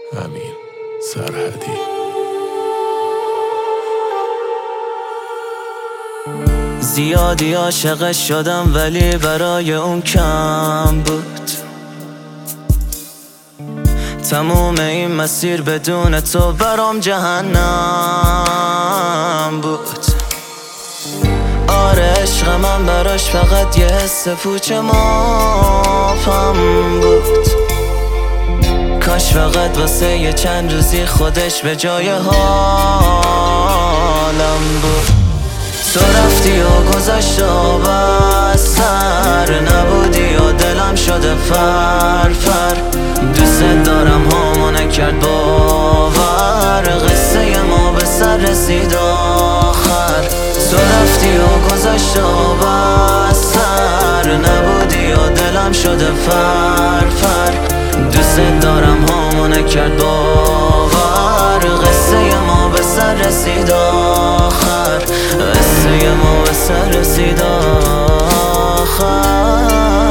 امین سرحدی. زیادی عاشقش شدم ولی برای اون کم بود. تموم این مسیر بدون تو برام جهنم بود. آره عشق من براش فقط یه حس پوچ مافم بود. کاش فقط واسه یه چند روزی خودش به جای حالم بود. تو رفتی و گذشت و بستر نبودی و دلم شده فر دوست دارم همو نکرد باور، قصه ما به سر رسید آخر. تو رفتی و گذشت و بستر نبودی و دلم شده فر دوست دارم همو نکرد باور، قصه ما به سر رسید آخر. قصه ما به سر رسید آخر.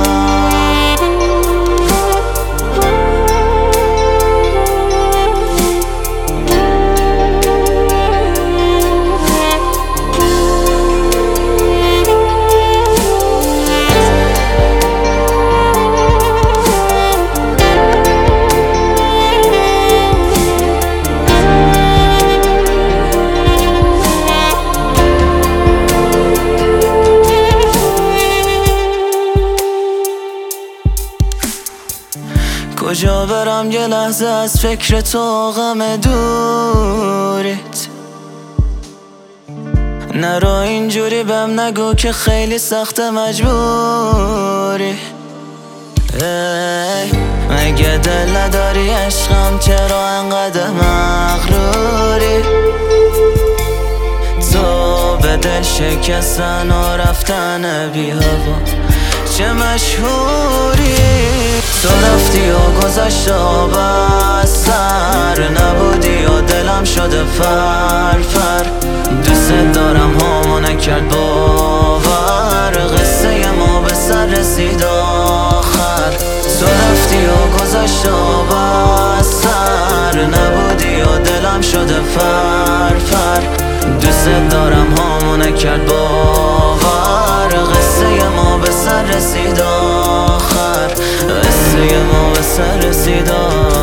کجا برم یه لحظه از فکر تو غم دوریت؟ نرو اینجوری بهم نگو که خیلی سخت مجبوری. مگه دل نداری عشقم، چرا انقدر مغروری؟ تو به دل شکستن و رفتن بی هوا چه مشهوری. تو رفتی و گذشت و بستر نبودی و دلم شده فر دوست دارم همو نکرد باور، قصه ما به سر رسید آخر. تو رفتی و گذشت و بستر نبودی و دلم شده فر دوست دارم همو نکرد باور، قصه ما به سر رسید آخر. قصه ما به سر رسید آخر.